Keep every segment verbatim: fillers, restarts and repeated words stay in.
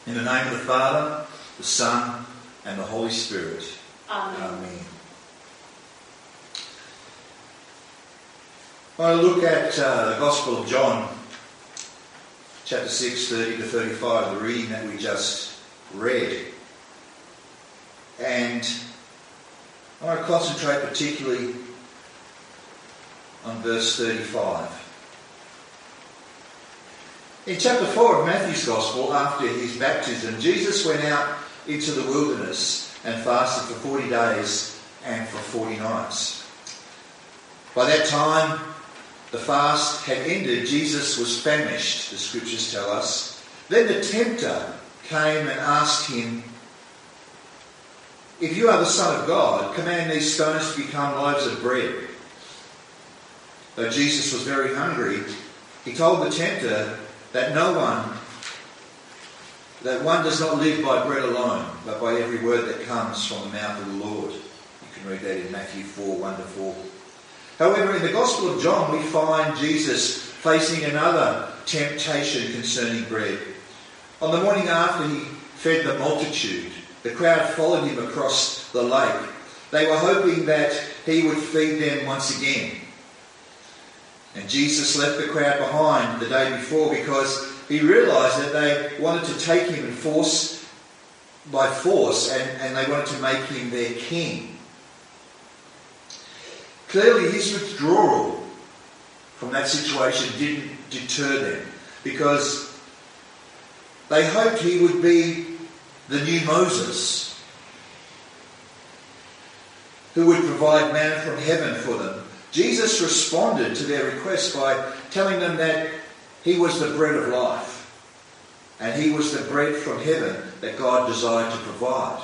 In the name of the Father, the Son, and the Holy Spirit. Amen. Amen. I look at uh, the Gospel of John, chapter six, thirty to thirty-five, the reading that we just read. And I want to concentrate particularly on verse thirty-five. In chapter four of Matthew's Gospel, after his baptism, Jesus went out into the wilderness and fasted for forty days and for forty nights. By that time, the fast had ended. Jesus was famished, the scriptures tell us. Then the tempter came and asked him, "If you are the Son of God, command these stones to become loaves of bread." Though Jesus was very hungry, he told the tempter that no one, that one does not live by bread alone, but by every word that comes from the mouth of the Lord. You can read that in Matthew four, one to four. However, in the Gospel of John, we find Jesus facing another temptation concerning bread. On the morning after he fed the multitude, the crowd followed him across the lake. They were hoping that he would feed them once again. And Jesus left the crowd behind the day before because he realised that they wanted to take him and force, by force and, and they wanted to make him their king. Clearly his withdrawal from that situation didn't deter them because they hoped he would be the new Moses who would provide manna from heaven for them. Jesus responded to their request by telling them that he was the bread of life and he was the bread from heaven that God desired to provide.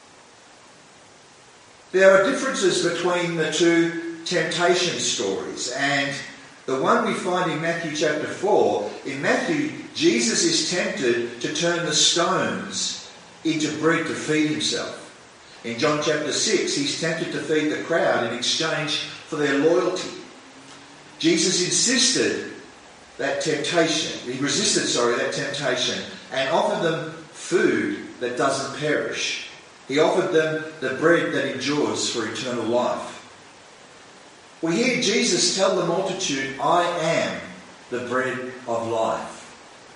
There are differences between the two temptation stories, and the one we find in Matthew chapter four, in Matthew, Jesus is tempted to turn the stones into bread to feed himself. In John chapter six, he's tempted to feed the crowd in exchange for their loyalty. Jesus insisted that temptation, he resisted, sorry, that temptation and offered them food that doesn't perish. He offered them the bread that endures for eternal life. We hear Jesus tell the multitude, "I am the bread of life."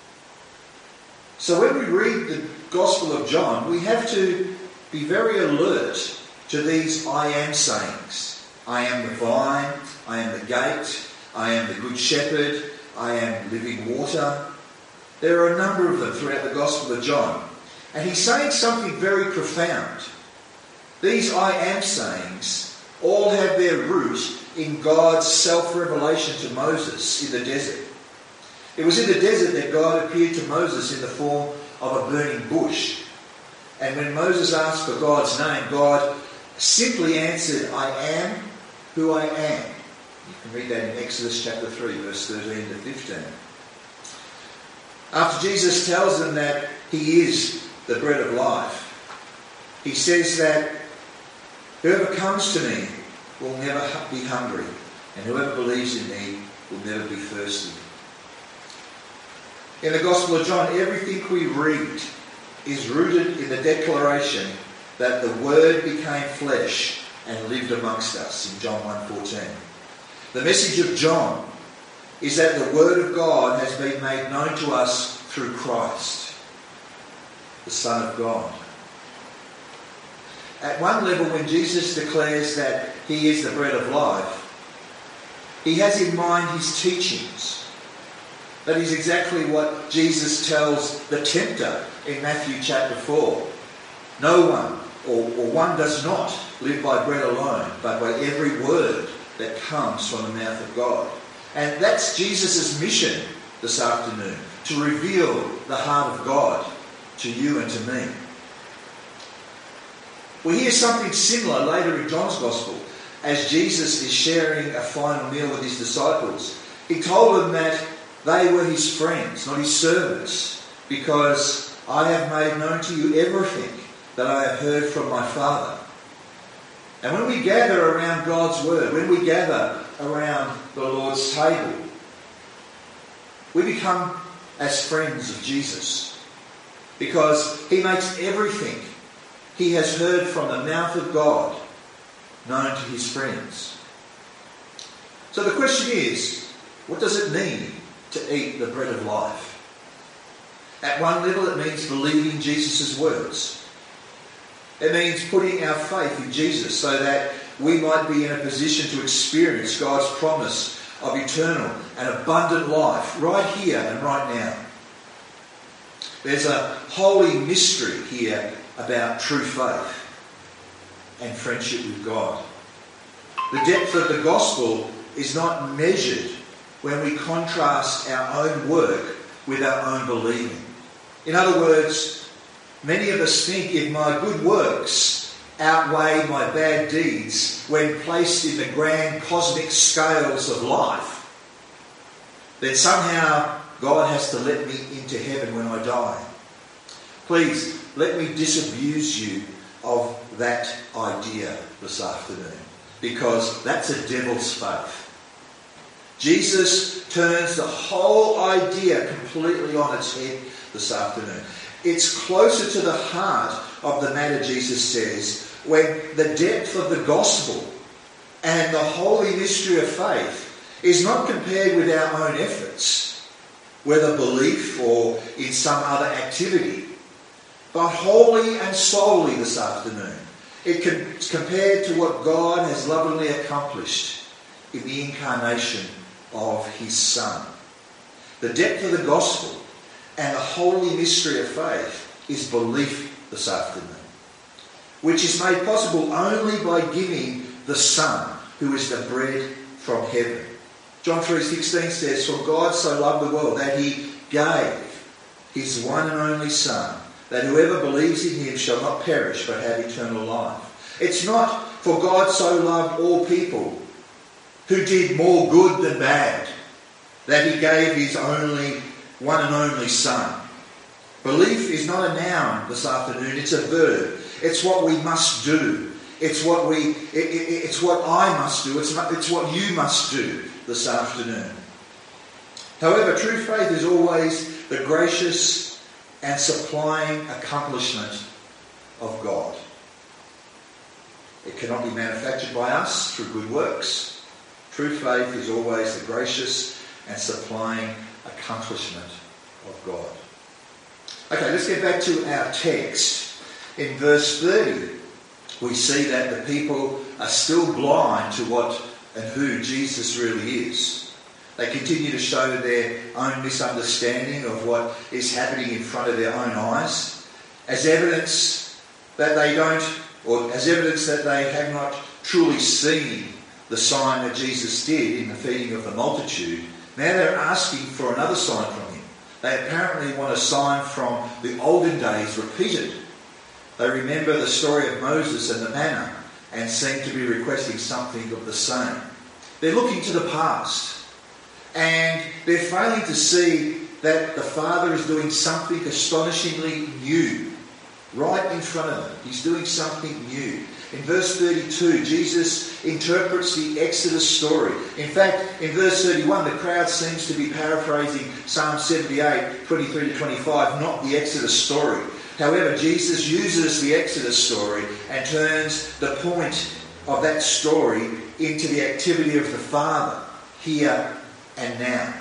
So when we read the Gospel of John, we have to be very alert to these I am sayings. I am the vine, I am the gate, I am the good shepherd, I am living water. There are a number of them throughout the Gospel of John. And he's saying something very profound. These I am sayings all have their root in God's self-revelation to Moses in the desert. It was in the desert that God appeared to Moses in the form of a burning bush. And when Moses asked for God's name, God simply answered, "I am who I am." You can read that in Exodus chapter three, verse thirteen to fifteen. After Jesus tells them that he is the bread of life, he says that whoever comes to me will never be hungry, and whoever believes in me will never be thirsty. In the Gospel of John, everything we read is rooted in the declaration that the Word became flesh and lived amongst us in John one fourteen. The message of John is that the Word of God has been made known to us through Christ, the Son of God. At one level, when Jesus declares that he is the bread of life, he has in mind his teachings. That is exactly what Jesus tells the tempter in Matthew chapter four. No one, or, or one does not live by bread alone, but by every word that comes from the mouth of God. And that's Jesus' mission this afternoon, to reveal the heart of God to you and to me. We hear something similar later in John's Gospel as Jesus is sharing a final meal with his disciples. He told them that they were his friends, not his servants, because I have made known to you everything that I have heard from my Father. And when we gather around God's Word, when we gather around the Lord's table, we become as friends of Jesus. because he makes everything he has heard from the mouth of God known to his friends. So the question is, what does it mean to eat the bread of life? At one level, it means believing Jesus' words. It means putting our faith in Jesus so that we might be in a position to experience God's promise of eternal and abundant life right here and right now. There's a holy mystery here about true faith and friendship with God. The depth of the gospel is not measured when we contrast our own work with our own believing. In other words, many of us think if my good works outweigh my bad deeds when placed in the grand cosmic scales of life, then somehow God has to let me into heaven when I die. Please, let me disabuse you of that idea this afternoon, because that's a devil's faith. Jesus turns the whole idea completely on its head this afternoon. It's closer to the heart of the matter, Jesus says, when the depth of the gospel and the holy mystery of faith is not compared with our own efforts, whether belief or in some other activity, but wholly and solely this afternoon. It can, it's compared to what God has lovingly accomplished in the incarnation of his Son. The depth of the gospel and the holy mystery of faith is belief this afternoon, which is made possible only by giving the Son, who is the bread from heaven. John three sixteen says, "For God so loved the world that he gave his one and only Son, that whoever believes in him shall not perish but have eternal life." It's not for God so loved all people who did more good than bad that he gave his only one and only Son. Belief is not a noun this afternoon, it's a verb. It's what we must do. It's what we. It, it, it's what I must do. It's, it's what you must do this afternoon. However, true faith is always the gracious and supplying accomplishment of God. It cannot be manufactured by us through good works. True faith is always the gracious and supplying accomplishment of God. Okay, let's get back to our text. In verse thirty, we see that the people are still blind to what and who Jesus really is. They continue to show their own misunderstanding of what is happening in front of their own eyes, as evidence that they don't, or as evidence that they have not truly seen the sign that Jesus did in the feeding of the multitude. Now they're asking for another sign from him. They apparently want a sign from the olden days repeated. They remember the story of Moses and the manna and seem to be requesting something of the same. They're looking to the past and they're failing to see that the Father is doing something astonishingly new right in front of them. He's doing something new. In verse thirty-two, Jesus interprets the Exodus story. In fact, in verse thirty-one, the crowd seems to be paraphrasing Psalm seventy-eight, twenty-three to twenty-five, not the Exodus story. However, Jesus uses the Exodus story and turns the point of that story into the activity of the Father, here and now.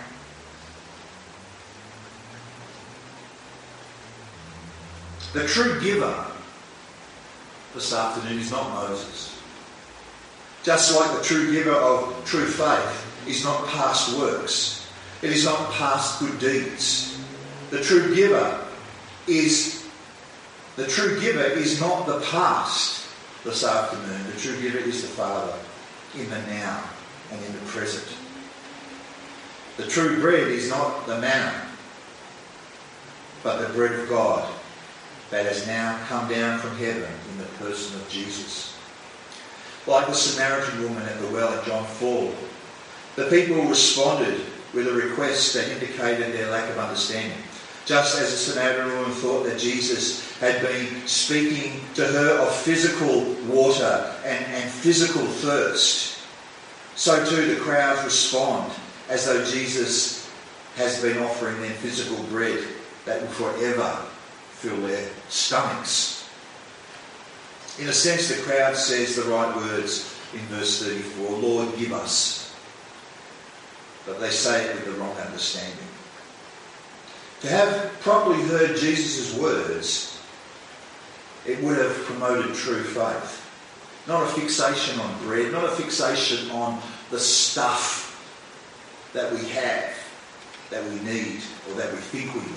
The true giver this afternoon is not Moses. Just like the true giver of true faith is not past works. It is not past good deeds. The true giver is the true giver is not the past this afternoon. The true giver is the Father in the now and in the present. The true bread is not the manna, but the bread of God that has now come down from heaven in the person of Jesus. Like the Samaritan woman at the well in John four, the people responded with a request that indicated their lack of understanding. Just as the Samaritan woman thought that Jesus had been speaking to her of physical water and, and physical thirst, so too the crowds respond as though Jesus has been offering them physical bread that will forever fill their stomachs. In a sense, the crowd says the right words in verse thirty-four, Lord, give us. But they say it with the wrong understanding. To have properly heard Jesus' words, it would have promoted true faith. Not a fixation on bread, not a fixation on the stuff that we have, that we need, or that we think we need.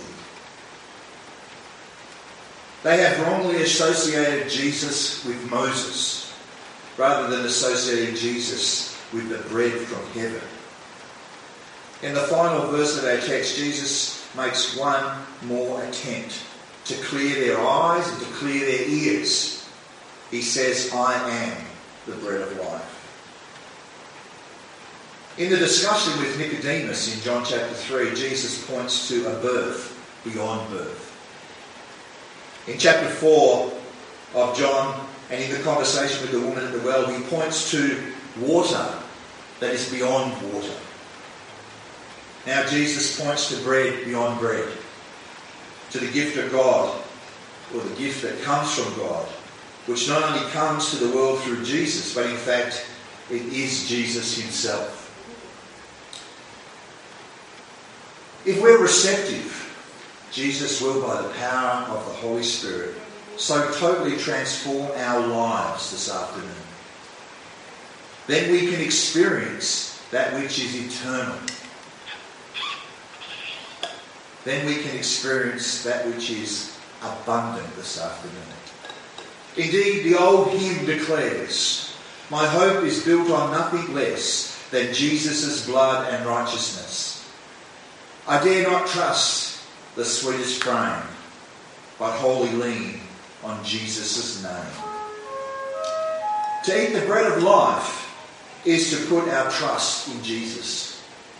They have wrongly associated Jesus with Moses, rather than associating Jesus with the bread from heaven. In the final verse of our text, Jesus makes one more attempt to clear their eyes and to clear their ears. He says, I am the bread of life. In the discussion with Nicodemus in John chapter three, Jesus points to a birth beyond birth. In chapter four of John, and in the conversation with the woman at the well, he points to water that is beyond water. Now Jesus points to bread beyond bread, to the gift of God, or the gift that comes from God, which not only comes to the world through Jesus, but in fact it is Jesus himself. If we're receptive, Jesus will, by the power of the Holy Spirit, so totally transform our lives this afternoon. Then we can experience that which is eternal. Then we can experience that which is abundant this afternoon. Indeed, the old hymn declares, my hope is built on nothing less than Jesus' blood and righteousness. I dare not trust the sweetest frame, but wholly lean on Jesus' name. To eat the bread of life is to put our trust in Jesus.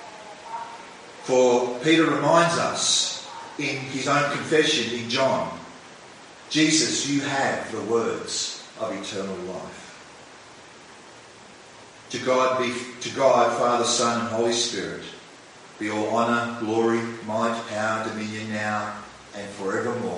For Peter reminds us in his own confession in John, Jesus, you have the words of eternal life. To God be to God, Father, Son, and Holy Spirit, be all honour, glory, might, power, dominion now and forevermore.